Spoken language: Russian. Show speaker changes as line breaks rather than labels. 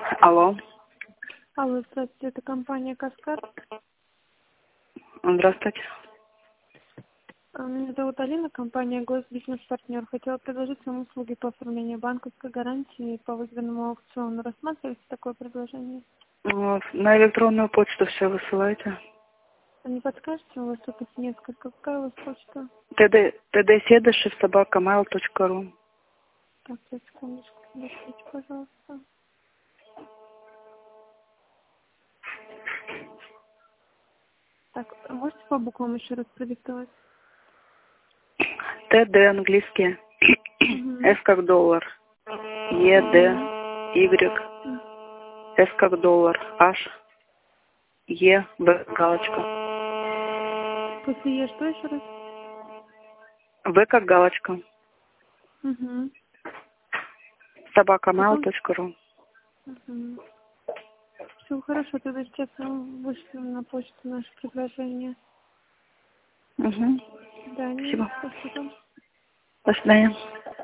Алло.
Алло, здравствуйте, это компания «Каскад».
Здравствуйте.
Меня зовут Алина, компания «Госбизнес-партнер». Хотела предложить вам услуги по оформлению банковской гарантии по выигранному аукциону. Рассматриваете такое предложение?
Вот. На электронную почту все высылайте.
А не подскажете, у вас тут их несколько. Какая у вас почта?
tdsedышев@mail.ru.
Так, сейчас, секундочку, подождите, пожалуйста. Так, можете по буквам еще раз продиктовать?
ТД английский. С как доллар. ЕД. Y. С как доллар. H. Е. В галочка.
После «Е» что еще раз?
В как галочка.
Угу.
@mail.ru.
Угу. Все хорошо, тогда сейчас вам вышлем на почту наше предложение.
Угу.
Да,
Спасибо.
спасибо.
До свидания.